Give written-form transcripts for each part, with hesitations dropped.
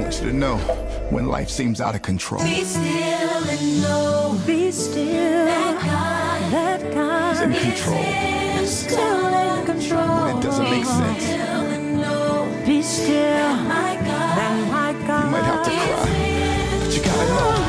want you to know when life seems out of control. Be still and know. Be still. That God is in control. Is still in control. When it doesn't make sense. Be still. That my God. You might have to cry, but you gotta know.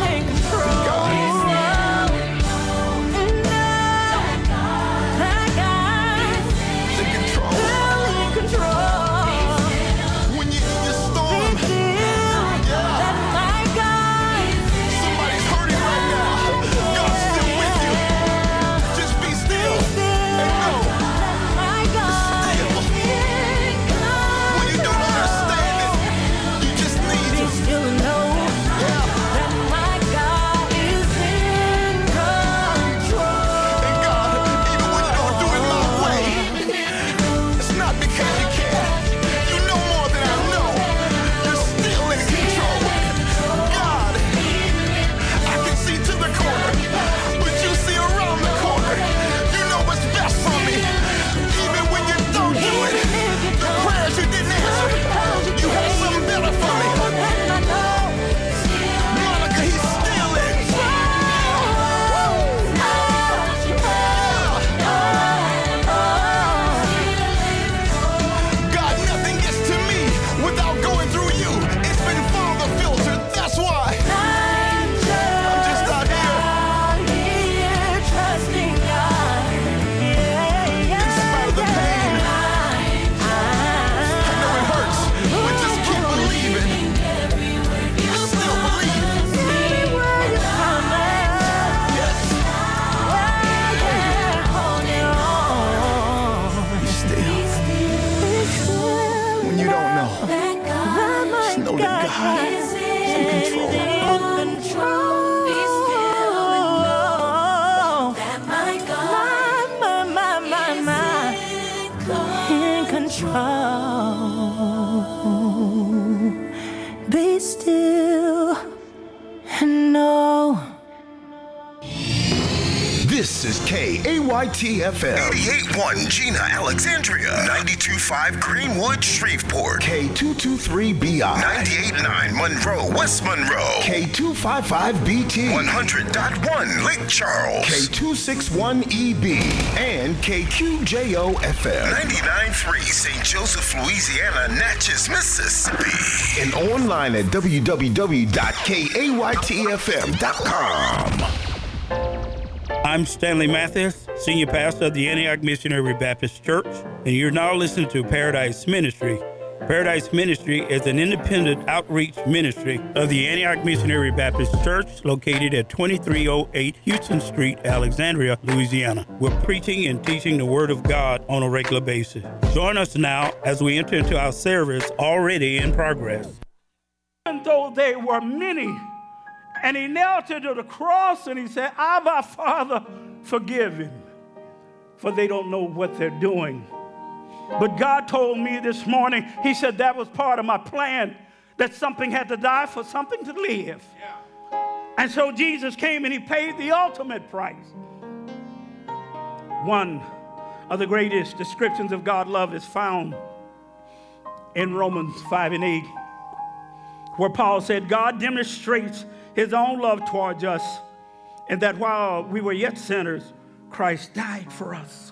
Be still and know. This is KAYT-FM. 88.1 Gina, Alexandria. 92.5 Greenwood, Shreveport. K223BI. 98.9 Monroe, West Monroe. K255BT. 100.1 Lake Charles. K261EB. And KQJO-FM. 99.3 St. Joseph, Louisiana, Natchez, Mississippi. And online at www.kaytfm.com. I'm Stanley Mathis, Senior Pastor of the Antioch Missionary Baptist Church, and you're now listening to Paradise Ministry. Paradise Ministry is an independent outreach ministry of the Antioch Missionary Baptist Church located at 2308 Houston Street, Alexandria, Louisiana. We're preaching and teaching the Word of God on a regular basis. Join us now as we enter into our service already in progress. Even though they were many, and he knelt to the cross and he said, Abba, Father, forgive him, for they don't know what they're doing. But God told me this morning, he said that was part of my plan, that something had to die for something to live. Yeah. And so Jesus came and he paid the ultimate price. One of the greatest descriptions of God's love is found in Romans 5:8, where Paul said, God demonstrates his own love towards us, and that while we were yet sinners, Christ died for us.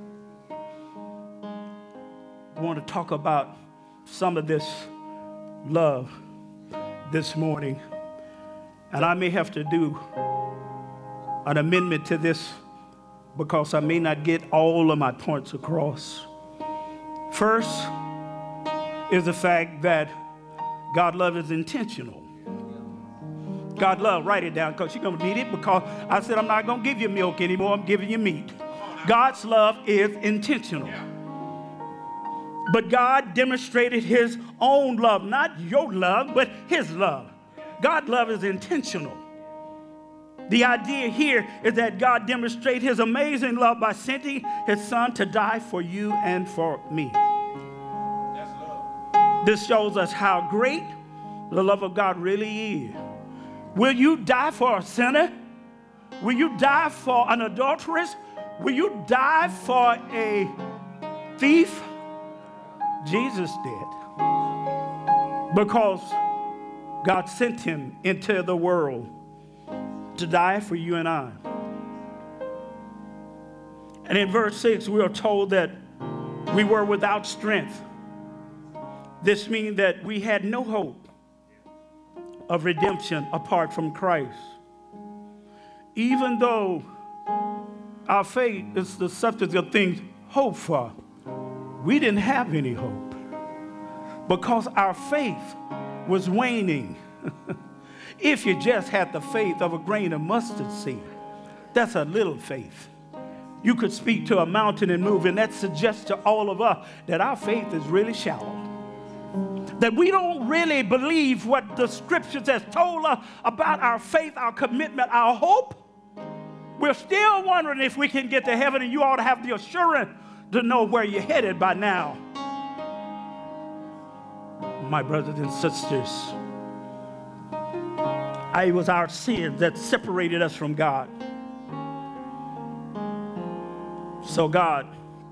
I want to talk about some of this love this morning, and I may have to do an amendment to this because I may not get all of my points across. First is the fact that God's love is intentional. God love, write it down because you're going to need it, because I said I'm not going to give you milk anymore, I'm giving you meat. God's love is intentional. But God demonstrated his own love, not your love, but his love. God's love is intentional. The idea here is that God demonstrated his amazing love by sending his son to die for you and for me. That's love. This shows us how great the love of God really is. Will you die for a sinner? Will you die for an adulteress? Will you die for a thief? Jesus did. Because God sent him into the world to die for you and I. And in verse 6, we are told that we were without strength. This means that we had no hope of redemption apart from Christ. Even though our faith is the substance of things hoped for, we didn't have any hope because our faith was waning. If you just had the faith of a grain of mustard seed, that's a little faith. You could speak to a mountain and move, and that suggests to all of us that our faith is really shallow. That we don't really believe what the scriptures has told us about our faith, our commitment, our hope. We're still wondering if we can get to heaven, and you ought to have the assurance to know where you're headed by now. My brothers and sisters, it was our sins that separated us from God. So God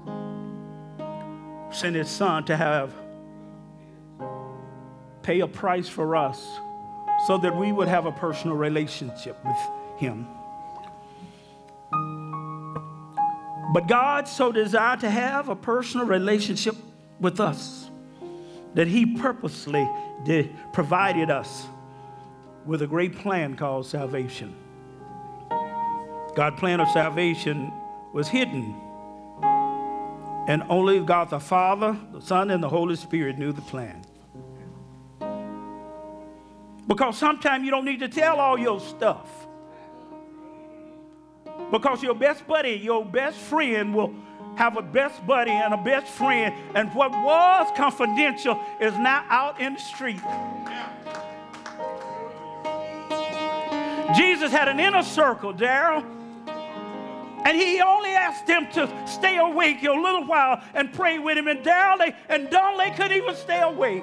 sent his son to pay a price for us so that we would have a personal relationship with him. But God so desired to have a personal relationship with us that he purposely provided us with a great plan called salvation. God's plan of salvation was hidden, and only God the Father, the Son, and the Holy Spirit knew the plan. Because sometimes you don't need to tell all your stuff. Because your best buddy, your best friend will have a best buddy and a best friend, and what was confidential is now out in the street. Jesus had an inner circle, Daryl, and he only asked them to stay awake a little while and pray with him, and Daryl and Don, they couldn't even stay awake.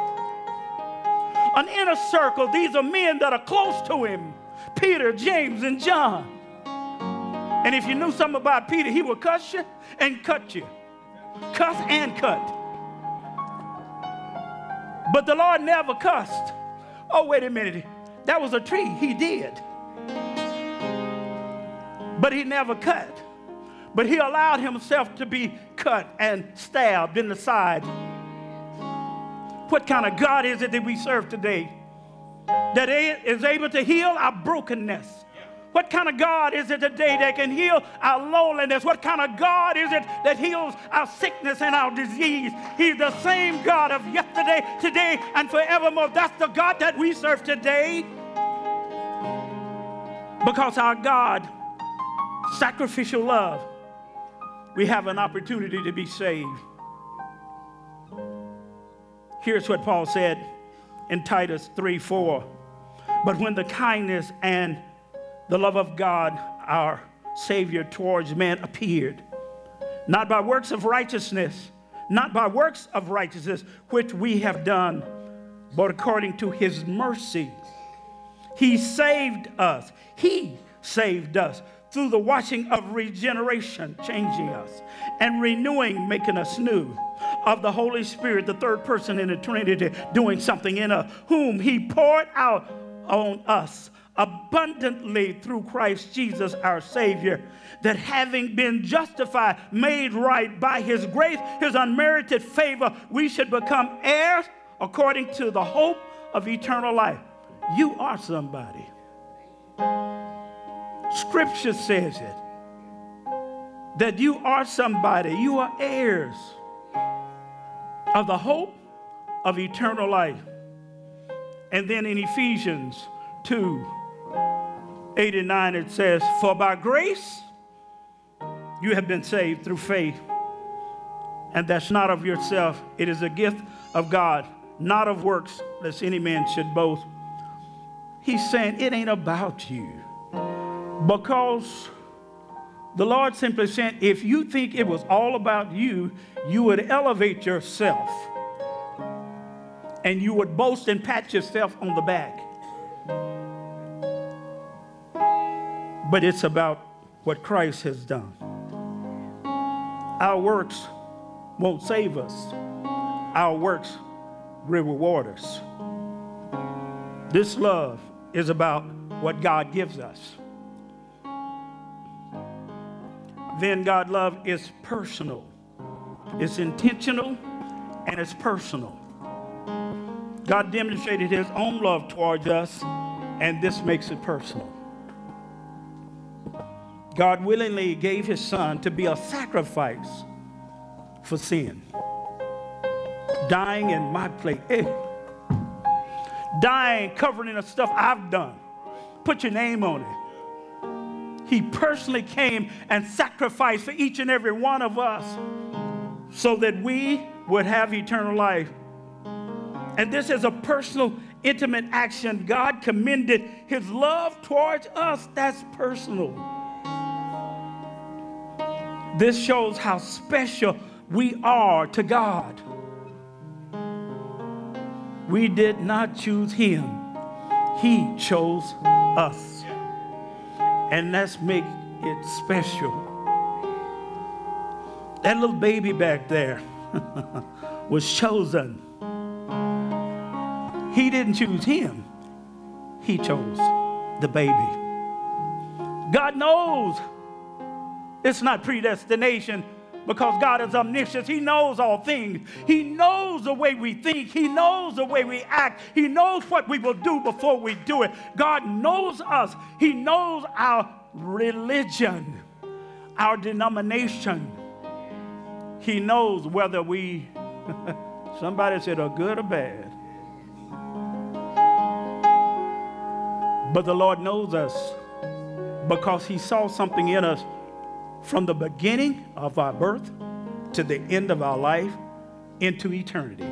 An inner circle, these are men that are close to him, Peter, James, and John. And if you knew something about Peter, he would cuss you and cut you. Cuss and cut. But the Lord never cussed. Oh, wait a minute. That was a tree. He did. But he never cut. But he allowed himself to be cut and stabbed in the side. What kind of God is it that we serve today? That is able to heal our brokenness. What kind of God is it today that can heal our loneliness? What kind of God is it that heals our sickness and our disease? He's the same God of yesterday, today, and forevermore. That's the God that we serve today. Because our God, sacrificial love, we have an opportunity to be saved. Here's what Paul said in Titus 3:4. But when the kindness and the love of God, our Savior, towards man appeared, not by works of righteousness, which we have done, but according to his mercy, he saved us. He saved us through the washing of regeneration, changing us, and renewing, making us new, of the Holy Spirit, the third person in the Trinity, doing something in us, whom he poured out on us abundantly through Christ Jesus our Savior, that having been justified, made right by his grace, his unmerited favor, we should become heirs according to the hope of eternal life. You are somebody. Scripture says it, that you are somebody. You are heirs of the hope of eternal life. And then in Ephesians 2:8-9, it says, for by grace you have been saved through faith, and that's not of yourself. It is a gift of God, not of works, lest any man should boast. He's saying it ain't about you. Because the Lord simply said, if you think it was all about you, you would elevate yourself and you would boast and pat yourself on the back. But it's about what Christ has done. Our works won't save us. Our works will reward us. This love is about what God gives us. Then God's love is personal. It's intentional and it's personal. God demonstrated his own love towards us, and this makes it personal. God willingly gave his son to be a sacrifice for sin, dying in my place. Dying, covering the stuff I've done. Put your name on it. He personally came and sacrificed for each and every one of us so that we would have eternal life. And this is a personal, intimate action. God commended his love towards us. That's personal. This shows how special we are to God. We did not choose him. He chose us. And let's make it special. That little baby back there was chosen. He didn't choose him. He chose the baby. God knows it's not predestination, because God is omniscient. He knows all things. He knows the way we think. He knows the way we act. He knows what we will do before we do it. God knows us. He knows our religion, our denomination. He knows whether we, somebody said, are good or bad. But the Lord knows us because he saw something in us from the beginning of our birth to the end of our life into eternity.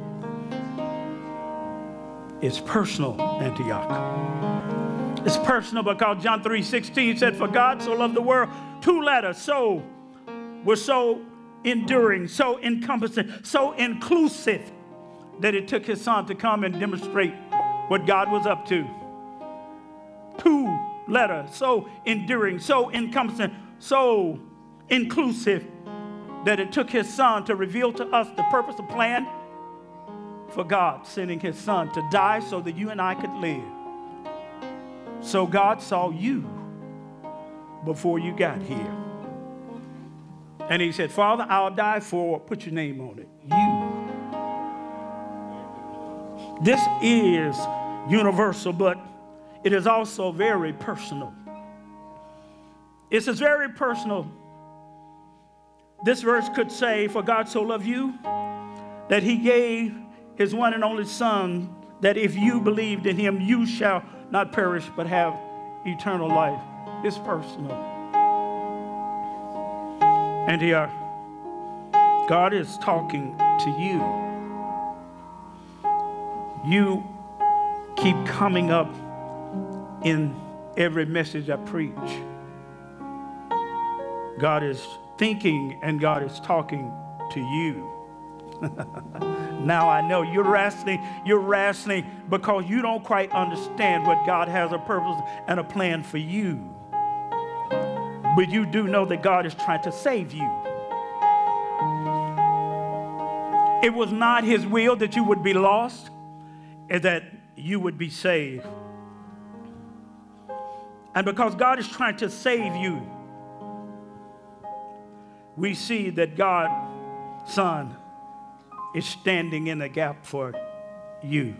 It's personal, Antioch. It's personal because John 3:16 said, for God so loved the world, 2 letters, so were so enduring, so encompassing, so inclusive that it took his son to come and demonstrate what God was up to. 2 letters, so enduring, so encompassing, so inclusive that it took his son to reveal to us the purpose and plan for God sending his son to die so that you and I could live. So God saw you before you got here. And he said, Father, I'll die for, put your name on it, you. This is universal, but it is also very personal. It's very personal. This verse could say, for God so loved you that he gave his one and only son, that if you believed in him, you shall not perish but have eternal life. It's personal. And here, God is talking to you. You keep coming up in every message I preach. God is thinking and God is talking to you. Now I know you're wrestling because you don't quite understand what God has a purpose and a plan for you. But you do know that God is trying to save you. It was not his will that you would be lost and that you would be saved. And because God is trying to save you, we see that God's Son is standing in the gap for you.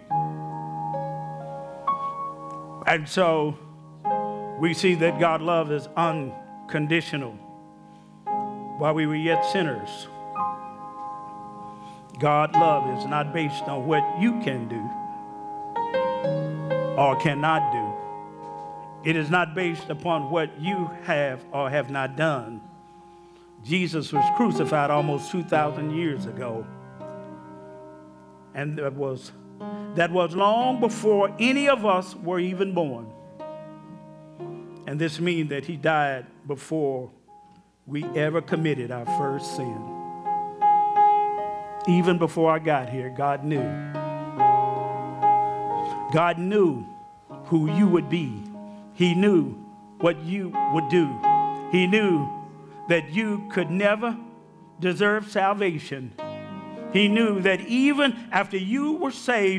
And so we see that God's love is unconditional. While we were yet sinners, God's love is not based on what you can do or cannot do. It is not based upon what you have or have not done. Jesus was crucified almost 2,000 years ago. And that was long before any of us were even born. And this means that he died before we ever committed our first sin. Even before I got here, God knew. God knew who you would be. He knew what you would do. He knew that you could never deserve salvation. He knew that even after you were saved,